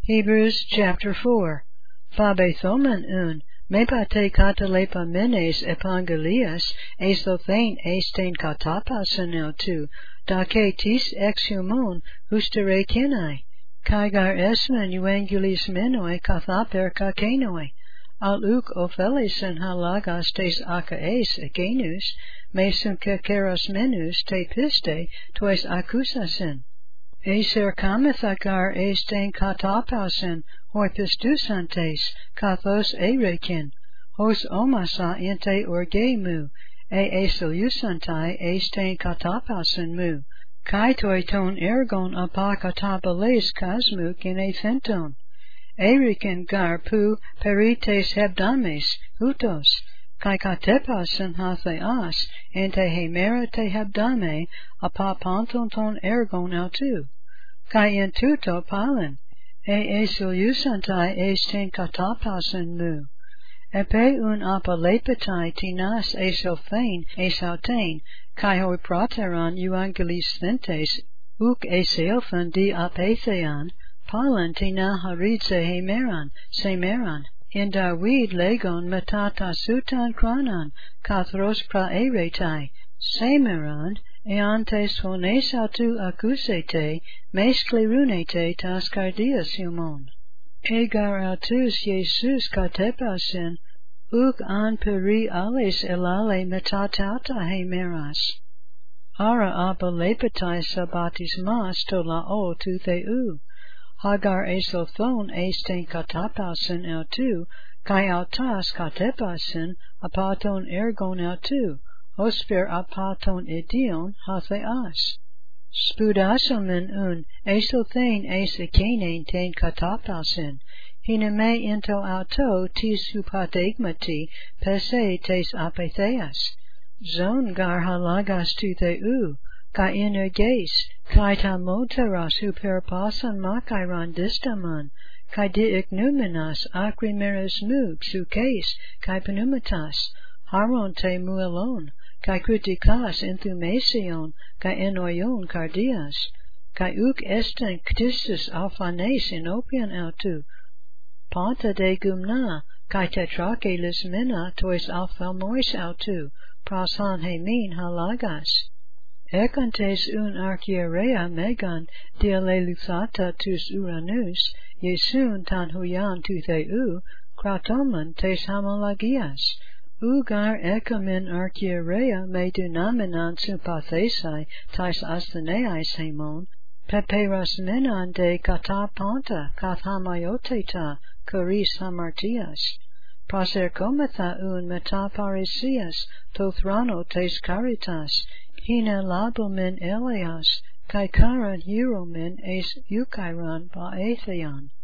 Hebrews chapter 4. Phobethomen un, mepate katalepa menes epangelias, esothain estein katapasenel tu, dake tis exhumon hustere kinai, kaigar esmen euangelis menoi kathaper kakenoi, aluk ophelisen halagas tes akaes agenus, mesun kekeros menus te piste tois akusasen. Eser kamethagar estein katapausen hoi pistusantes, kathos erekin, hos omasa inte orgemu, esolusantai estein katapausen mu, kai ton ergon apakatabales kasmu kine fenton, erikin gar pu perites hebdames, hutos, kai katepausen hatheas, ente hemera te hebdame, apapanton ton ergon autu. Kai in tuto palin, esolusantai estein katapausen mu, epe un apalepetai tinas esophain esautain, kai hoi prateran euangelis thentes, uk eseophan di apathean, palin tina haridse hemeran, semeran, in David legon metata sutan kranan, kathros praeretai, semeran, eantes honesatu acusete, mesclerunete tas cardias humon. Egar autus Jesus katepasen, uk an peri ales elale metatauta hemeras. Ara abalepetai sabatismas to lao tu theu. Hagar esothon estein katapausen autu, kai autas katepasen apaton ergon autu, hosper apaton idion hatheas. Spudasomen un, esothain es ekenein ten katapausen, hiname into auto tis hupategmati, pese tes apatheas. Zon gar halagas tu theu, kai energes, kai tamoteras huperpasan makairan distaman, kai diignumenas acrimeres mu xukes, kai pneumatas, haron te muelon, kai kritikas enthumesion, kai enoion cardias, kai uk esten ctistus alphanes inopian autu, panta de gumna, kai tetrakelis mena tois alphalmois autu, prasan hemin halagas. Ekantes un archierea megan dialeluthata tus uranus, Yesun tan huyan tu theu, kratomen tes homologias. Ugar ekamen archierea me dunamenan sympathesai tais astheneis hemon, peperas menan de katapanta kathamaoteta choris hamartias. Prosercometha un metaparisias tothrano tes caritas, hina labomen eleas, kai karan hieromen es eukairon baetheon.